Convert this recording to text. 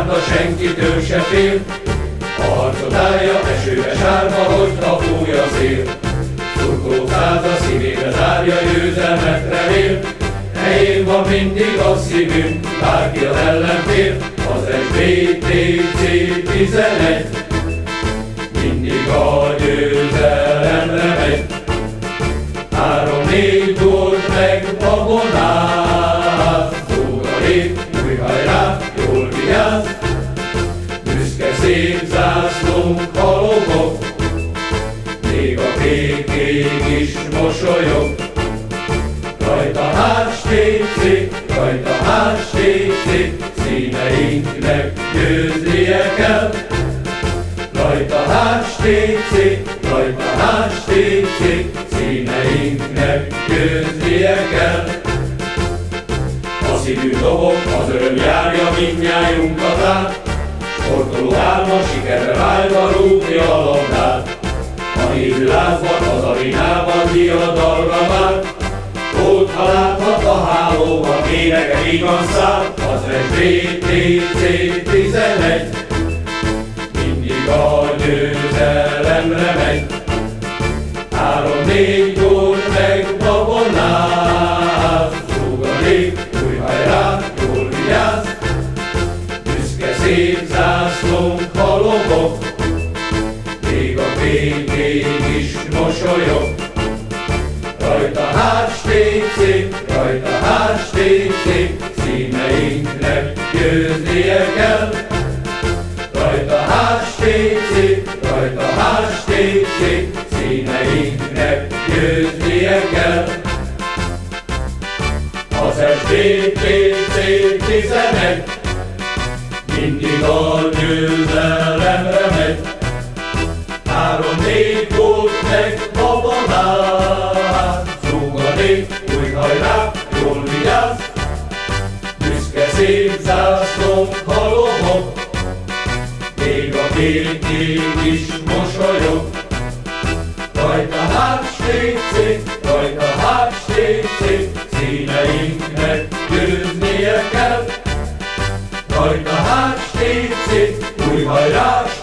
gárda senkitől se fél, a harcot állja esőbe sárba, hogyha fúj a szél. Szurkoló száza szívébe zárja, győzelmet remél, helyén van mindig a szívünk, bárki az ellenfél. Az SBTC 11 mindig a győzelemre megy. 3-4 gólt meg Babonát, zúg a lép, új hajrá, jól vigyázz. Büszke szép zászlónk halogok, még a kék ég is mosolyog. Rajta HTC, rajta HTC, színeinknek győznie kell. Rajta HTC, rajta HTC, színeinknek győznie kell. A szívünk dobog, az öröm járja mindnyájunkat át, sportoló álma sikerre vágyva rúgja a labdát. A néző lázban, az arénában diadalra vár, gólt ha láthat a hálóban, éneke vígan száll. Az SBTC 11 mindig a győzelemre megy. 3-4 gólt meg Babonát, zúg a lép, új hajrá, jól vigyázz. Büszke szép zászlónk halogok, még a kék ég is mosolyog. Rajta HTC, rajta HTC, színeinknek győznie kell. Rajta HTC, rajta HTC, színeinknek győznie kell. Az SBTC 11 mindig a győzelemre megy. 3-4 gólt meg Babonát, zúg a lép, új hajrá, jól vigyázz. Büszke szép zászlónk halogok, még a kék ég is mosolyog. Rajta HTC, rajta HTC, színeinknek győznie kell. Rajta HTC, új hajrá,